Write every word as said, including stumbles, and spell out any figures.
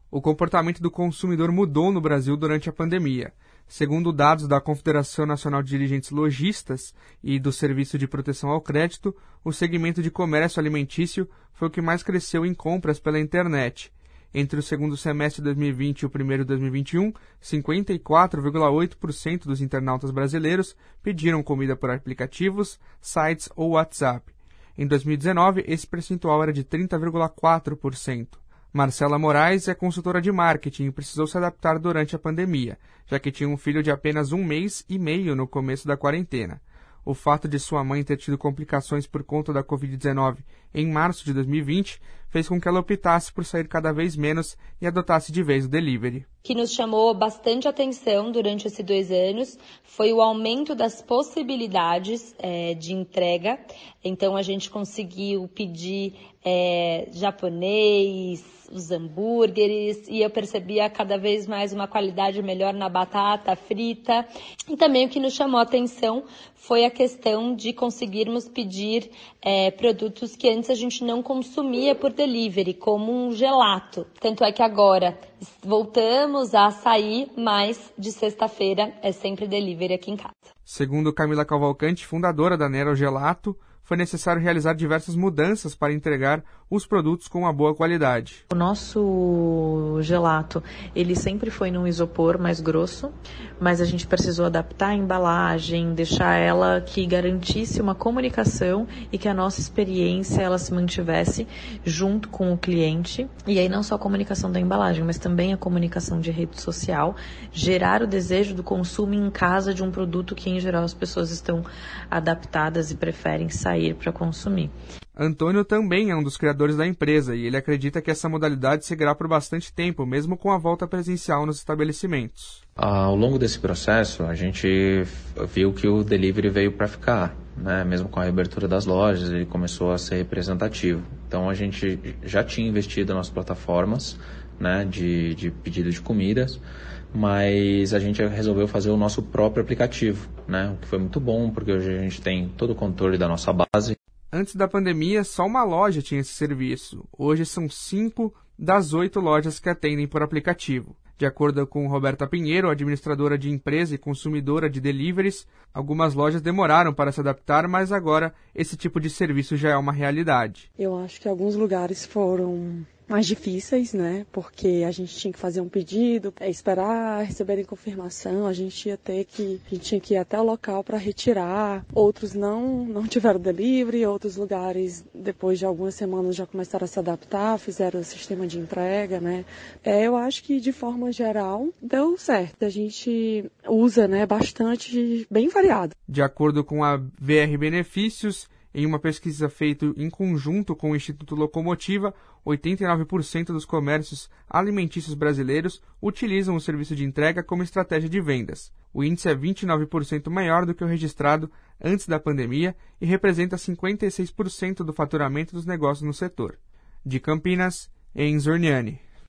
O comportamento do consumidor mudou no Brasil durante a pandemia. Segundo dados da Confederação Nacional de Dirigentes Lojistas e do Serviço de Proteção ao Crédito, o segmento de comércio alimentício foi o que mais cresceu em compras pela internet. Entre o segundo semestre de dois mil e vinte e o primeiro de dois mil e vinte e um, cinquenta e quatro vírgula oito por cento dos internautas brasileiros pediram comida por aplicativos, sites ou WhatsApp. Em dois mil e dezenove, esse percentual era de trinta vírgula quatro por cento. Marcela Moraes é consultora de marketing e precisou se adaptar durante a pandemia, já que tinha um filho de apenas um mês e meio no começo da quarentena. O fato de sua mãe ter tido complicações por conta da covid dezenove em março de dois mil e vinte fez com que ela optasse por sair cada vez menos e adotasse de vez o delivery. O que nos chamou bastante atenção durante esses dois anos foi o aumento das possibilidades é, de entrega. Então, a gente conseguiu pedir é, japonês, os hambúrgueres, e eu percebia cada vez mais uma qualidade melhor na batata frita. E também o que nos chamou a atenção foi a questão de conseguirmos pedir é, produtos que antes a gente não consumia por delivery, como um gelato. Tanto é que agora voltamos a sair, mas de sexta-feira é sempre delivery aqui em casa. Segundo Camila Cavalcante, fundadora da Nero Gelato, foi necessário realizar diversas mudanças para entregar os produtos com uma boa qualidade. O nosso gelato, ele sempre foi num isopor mais grosso, mas a gente precisou adaptar a embalagem, deixar ela que garantisse uma comunicação e que a nossa experiência ela se mantivesse junto com o cliente. E aí não só a comunicação da embalagem, mas também a comunicação de rede social, gerar o desejo do consumo em casa de um produto que em geral as pessoas estão adaptadas e preferem sair para consumir. Antônio também é um dos criadores da empresa e ele acredita que essa modalidade seguirá por bastante tempo, mesmo com a volta presencial nos estabelecimentos. Ao longo desse processo, a gente viu que o delivery veio para ficar, né? Mesmo com a reabertura das lojas, ele começou a ser representativo. Então, a gente já tinha investido nas plataformas, né, de, de pedido de comidas, mas a gente resolveu fazer o nosso próprio aplicativo, né? O que foi muito bom, porque hoje a gente tem todo o controle da nossa base. Antes da pandemia, só uma loja tinha esse serviço. Hoje são cinco das oito lojas que atendem por aplicativo. De acordo com Roberta Pinheiro, administradora de empresa e consumidora de deliveries, algumas lojas demoraram para se adaptar, mas agora esse tipo de serviço já é uma realidade. Eu acho que alguns lugares foram mais difíceis, né? Porque a gente tinha que fazer um pedido, é, esperar receberem confirmação, a gente ia ter que, a gente tinha que ir até o local para retirar. Outros não, não tiveram delivery, outros lugares, depois de algumas semanas, já começaram a se adaptar, fizeram o sistema de entrega, né? É, eu acho que, de forma geral, deu certo. A gente usa, né, bastante, bem variado. De acordo com a V R Benefícios, em uma pesquisa feita em conjunto com o Instituto Locomotiva, oitenta e nove por cento dos comércios alimentícios brasileiros utilizam o serviço de entrega como estratégia de vendas. O índice é vinte e nove por cento maior do que o registrado antes da pandemia e representa cinquenta e seis por cento do faturamento dos negócios no setor. De Campinas, Enzo Orniani.